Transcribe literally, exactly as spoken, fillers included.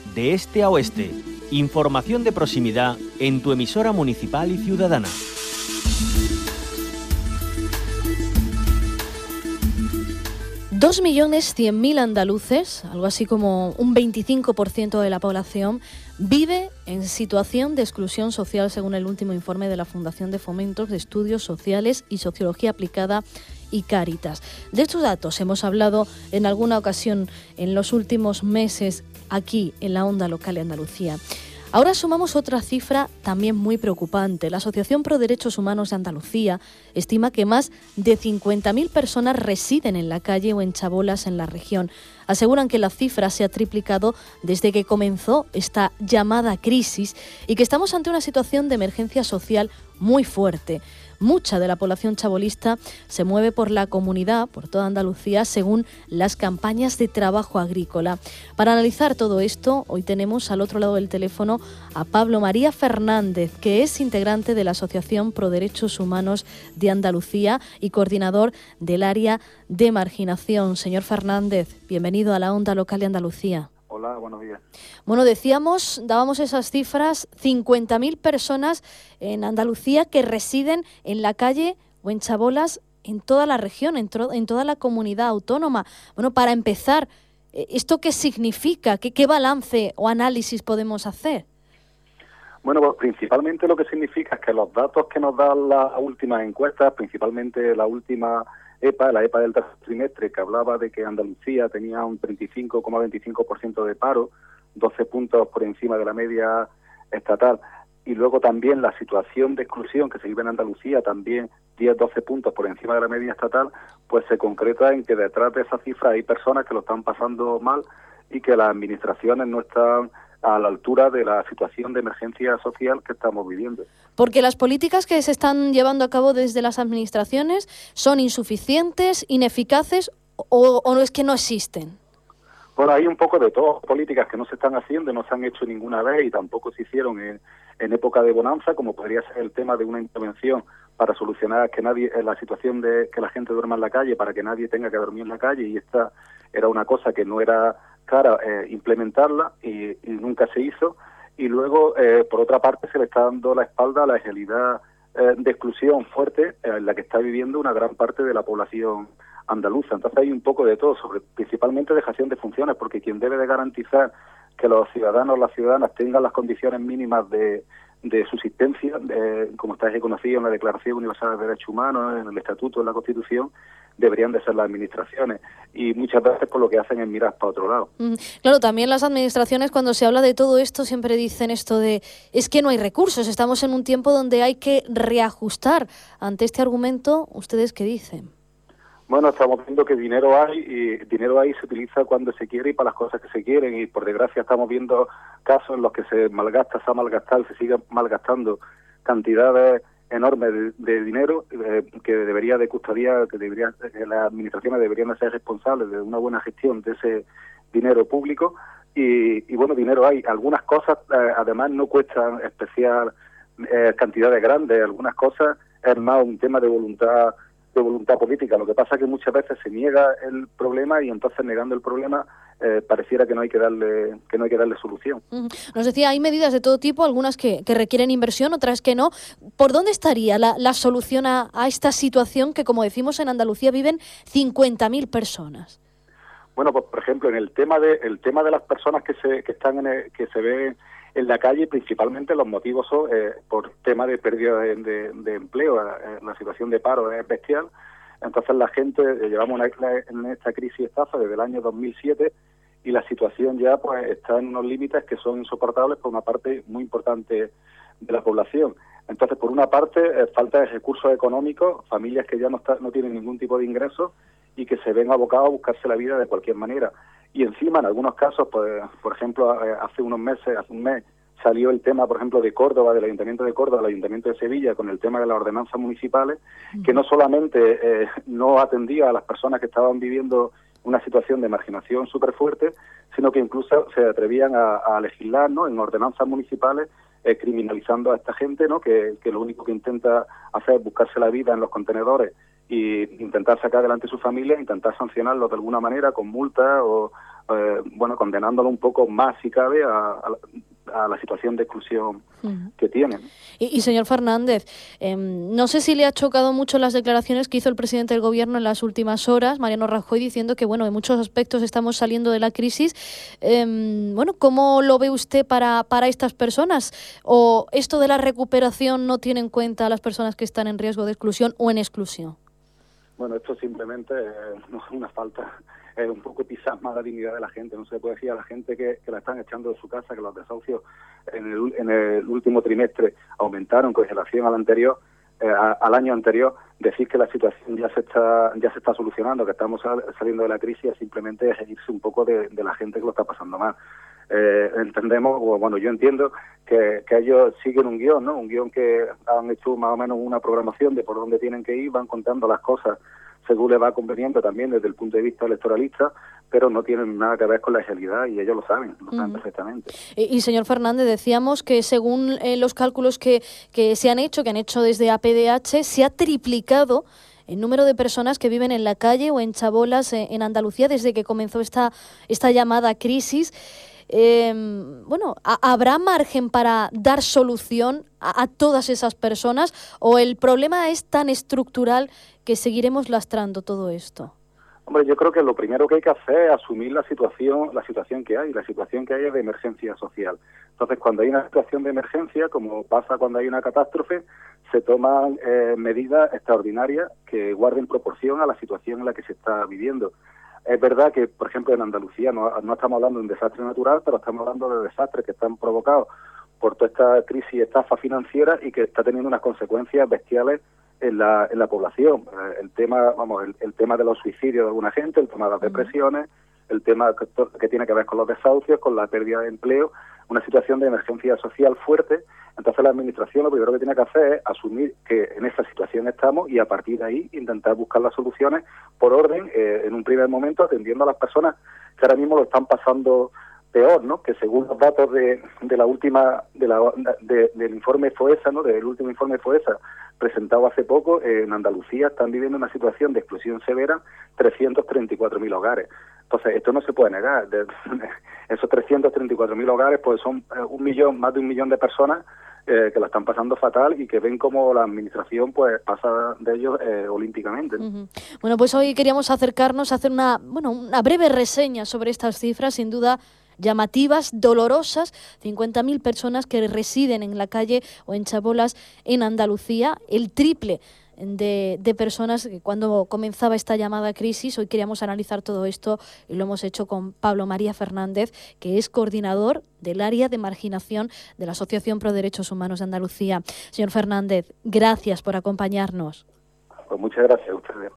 de este a oeste. Información de proximidad en tu emisora municipal y ciudadana. Dos millones cien mil andaluces, algo así como un veinticinco por ciento de la población, vive en situación de exclusión social según el último informe de la Fundación de Fomentos de Estudios Sociales y Sociología Aplicada y Cáritas. De estos datos hemos hablado en alguna ocasión en los últimos meses aquí en la Onda Local de Andalucía. Ahora sumamos otra cifra también muy preocupante. La Asociación Pro Derechos Humanos de Andalucía estima que más de cincuenta mil personas residen en la calle o en chabolas en la región. Aseguran que la cifra se ha triplicado desde que comenzó esta llamada crisis y que estamos ante una situación de emergencia social muy fuerte. Mucha de la población chabolista se mueve por la comunidad, por toda Andalucía, según las campañas de trabajo agrícola. Para analizar todo esto, hoy tenemos al otro lado del teléfono a Pablo María Fernández, que es integrante de la Asociación Pro Derechos Humanos de Andalucía y coordinador del área de marginación. Señor Fernández, bienvenido a la Onda Local de Andalucía. Hola, buenos días. Bueno, decíamos, dábamos esas cifras, cincuenta mil personas en Andalucía que residen en la calle o en chabolas en toda la región, en, tro- en toda la comunidad autónoma. Bueno, para empezar, ¿esto qué significa? ¿Qué, qué balance o análisis podemos hacer? Bueno, pues principalmente lo que significa es que los datos que nos dan las últimas encuestas, principalmente la última EPA, la EPA del tercer trimestre, que hablaba de que Andalucía tenía un treinta y cinco coma veinticinco por ciento de paro, doce puntos por encima de la media estatal, y luego también la situación de exclusión que se vive en Andalucía, también diez a doce puntos por encima de la media estatal, pues se concreta en que detrás de esa cifra hay personas que lo están pasando mal y que las administraciones no están a la altura de la situación de emergencia social que estamos viviendo. Porque las políticas que se están llevando a cabo desde las administraciones son insuficientes, ineficaces o, o no es que no existen. Bueno, hay un poco de todo, políticas que no se están haciendo, no se han hecho ninguna vez y tampoco se hicieron en, en época de bonanza, como podría ser el tema de una intervención para solucionar que nadie la situación de que la gente duerma en la calle, para que nadie tenga que dormir en la calle, y esta era una cosa que no era cara eh, implementarla y, y nunca se hizo. Y luego, eh, por otra parte, se le está dando la espalda a la realidad eh, de exclusión fuerte eh, en la que está viviendo una gran parte de la población andaluza. Entonces hay un poco de todo, sobre principalmente dejación de funciones, porque quien debe de garantizar que los ciudadanos o las ciudadanas tengan las condiciones mínimas de, de subsistencia, de, como está reconocido en la Declaración Universal de Derechos Humanos, en el Estatuto, en la Constitución, deberían de ser las administraciones, y muchas veces por lo que hacen es mirar para otro lado. Mm, claro, también las administraciones, cuando se habla de todo esto, siempre dicen esto de es que no hay recursos, estamos en un tiempo donde hay que reajustar. Ante este argumento, ¿ustedes qué dicen? Bueno, estamos viendo que dinero hay, y dinero hay se utiliza cuando se quiere y para las cosas que se quieren, y por desgracia estamos viendo casos en los que se malgasta, se ha malgastado, se sigue malgastando cantidades enormes de, de dinero eh, que debería de custodiar, que debería, que las administraciones deberían de ser responsables de una buena gestión de ese dinero público, y, y bueno, dinero hay. Algunas cosas eh, además no cuestan especial eh, cantidades grandes, algunas cosas es más un tema de voluntad de voluntad política. Lo que pasa es que muchas veces se niega el problema y entonces negando el problema eh, pareciera que no hay que darle que no hay que darle solución. Nos decía, hay medidas de todo tipo, algunas que, que requieren inversión, otras que no. ¿Por dónde estaría la, la solución a, a esta situación que, como decimos, en Andalucía viven cincuenta mil personas? Bueno, pues por ejemplo, en el tema de el tema de las personas que se que están en el, que se ven en la calle, principalmente los motivos son eh, por tema de pérdida de, de, de empleo. Eh, la situación de paro es bestial. Entonces la gente, eh, llevamos una, en esta crisis estafa desde el año dos mil siete, y la situación ya pues está en unos límites que son insoportables por una parte muy importante de la población. Entonces, por una parte, eh, falta de recursos económicos, familias que ya no, está, no tienen ningún tipo de ingresos y que se ven abocados a buscarse la vida de cualquier manera. Y encima, en algunos casos, pues, por ejemplo, hace unos meses, hace un mes, salió el tema, por ejemplo, de Córdoba, del Ayuntamiento de Córdoba, del Ayuntamiento de Sevilla, con el tema de las ordenanzas municipales, que no solamente eh, no atendía a las personas que estaban viviendo una situación de marginación súper fuerte, sino que incluso se atrevían a, a legislar, ¿no?, en ordenanzas municipales, eh, criminalizando a esta gente, ¿no?, que, que lo único que intenta hacer es buscarse la vida en los contenedores y intentar sacar adelante su familia, intentar sancionarlo de alguna manera con multa o, eh, bueno, condenándolo un poco más, si cabe, a, a, a la situación de exclusión uh-huh. que tienen. Y, y señor Fernández, eh, no sé si le ha chocado mucho las declaraciones que hizo el presidente del Gobierno en las últimas horas, Mariano Rajoy, diciendo que, bueno, en muchos aspectos estamos saliendo de la crisis. Eh, bueno, ¿cómo lo ve usted para, para estas personas? ¿O esto de la recuperación no tiene en cuenta a las personas que están en riesgo de exclusión o en exclusión? Bueno, esto simplemente eh, no es una falta, es un poco pisar más la dignidad de la gente. No se le puede decir a la gente que, que la están echando de su casa, que los desahucios en el, en el último trimestre aumentaron con relación al anterior, eh, a, al año anterior. Decir que la situación ya se está ya se está solucionando, que estamos sal, saliendo de la crisis, simplemente es irse un poco de, de la gente que lo está pasando mal. Eh, entendemos, o bueno, yo entiendo que, que ellos siguen un guión, ¿no? Un guión que han hecho más o menos una programación de por dónde tienen que ir, van contando las cosas según les va conveniente también desde el punto de vista electoralista, pero no tienen nada que ver con la realidad y ellos lo saben, lo saben uh-huh. perfectamente. Y, y señor Fernández, decíamos que según eh, los cálculos que, que se han hecho, que han hecho desde A P D H, se ha triplicado el número de personas que viven en la calle o en chabolas eh, en Andalucía desde que comenzó esta, esta llamada crisis. Eh, bueno, ¿habrá margen para dar solución a, a todas esas personas o el problema es tan estructural que seguiremos lastrando todo esto? Hombre, yo creo que lo primero que hay que hacer es asumir la situación, la situación que hay. La situación que hay es de emergencia social. Entonces, cuando hay una situación de emergencia, como pasa cuando hay una catástrofe, se toman eh, medidas extraordinarias que guarden proporción a la situación en la que se está viviendo. Es verdad que, por ejemplo, en Andalucía no, no estamos hablando de un desastre natural, pero estamos hablando de desastres que están provocados por toda esta crisis y estafa financiera y que está teniendo unas consecuencias bestiales en la en la población. Eh, el tema, vamos, el, el tema de los suicidios de alguna gente, el tema de las depresiones, el tema que, que tiene que ver con los desahucios, con la pérdida de empleo, una situación de emergencia social fuerte. Entonces la administración lo primero que tiene que hacer es asumir que en esa situación estamos y a partir de ahí intentar buscar las soluciones por orden, eh, en un primer momento atendiendo a las personas que ahora mismo lo están pasando peor, ¿no? Que según los datos de, de la última de la de, del informe FOESA, ¿no? Del último informe FOESA presentado hace poco, eh, en Andalucía están viviendo una situación de exclusión severa trescientos treinta y cuatro mil hogares. Entonces, esto no se puede negar. De, esos trescientos treinta y cuatro mil hogares pues son eh, un millón, más de un millón de personas eh, que la están pasando fatal y que ven como la administración pues pasa de ellos eh, olímpicamente. Uh-huh. Bueno, pues hoy queríamos acercarnos a hacer una, bueno, una breve reseña sobre estas cifras, sin duda llamativas, dolorosas, cincuenta mil personas que residen en la calle o en chabolas en Andalucía, el triple de, de personas que cuando comenzaba esta llamada crisis. Hoy queríamos analizar todo esto y lo hemos hecho con Pablo María Fernández, que es coordinador del área de marginación de la Asociación Pro Derechos Humanos de Andalucía. Señor Fernández, gracias por acompañarnos. Pues muchas gracias a ustedes.